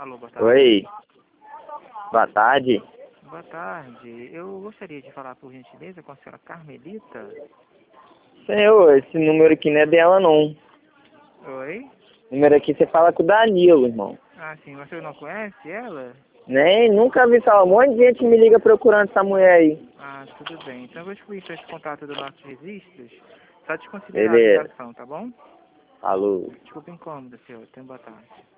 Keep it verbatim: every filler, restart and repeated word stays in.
Alô, boa tarde. Oi. Boa tarde. Boa tarde. Eu gostaria de falar, por gentileza, com a senhora Carmelita. Senhor, esse número aqui não é dela, não. Oi? O número aqui você fala com o Danilo, irmão. Ah, sim. Você não conhece ela? Nem, nunca vi falar. Um monte de gente me liga procurando essa mulher aí. Ah, tudo bem. Então eu vou excluir esse contato dos nossos registros. Só desconsiderar a Beleza. ligação, tá bom? Falou. Desculpa o incômodo, senhor. Tenha boa tarde.